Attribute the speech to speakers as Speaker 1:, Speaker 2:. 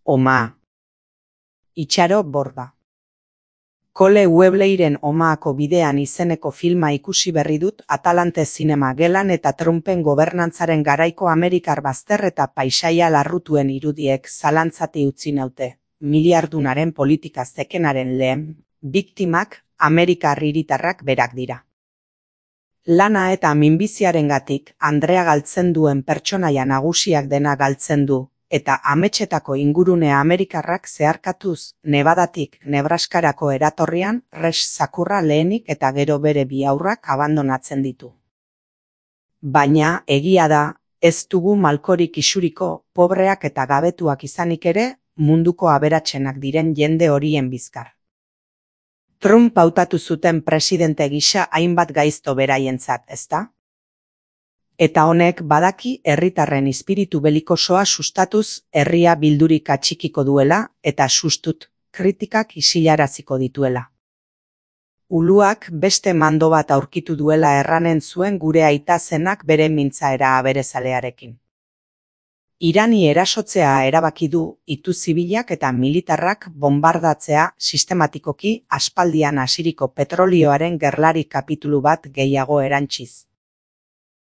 Speaker 1: Omaa. Itxaro Borda. Cole Webleyren Omaako bidean izeneko filma ikusi berri dut Atalante zinema gelan eta Trumpen gobernantzaren garaiko Amerikar bazter eta paisaia larrutuen irudiek zalantzati utzi naute. Miliardunaren politika zekenaren lehen biktimak Amerikar hiritarrak berak dira. Lana eta minbiziarengatik Andrea galtzen duen pertsonaia nagusiak dena galtzen du, eta ametsetako ingurune Amerikarrak zeharkatuz Nevadatik Nebraskarako eratorrian res zakurra lehenik eta gero bere bi haurrak abandonatzen ditu. Baina, egia da, ez dugu malkorik isuriko, pobreak eta gabetuak izanik ere, munduko aberatsenak diren jende horien bizkar. Trump hautatu zuten presidente gisa hainbat gaizto beraientzat, ezta? Eta honek badaki herritarren espiritu belikosoa sustatuz herria bildurik atxikiko duela eta sustut kritikak isilaraziko dituela. Uluak beste mando bat aurkitu duela erranen zuen gure aita zenak bere mintzaera aberezalearekin. Irani erasotzea erabaki du itu zibilak eta militarrak bombardatzea sistematikoki aspaldian hasiriko petrolioaren gerlari kapitulu bat gehiago erantsiz.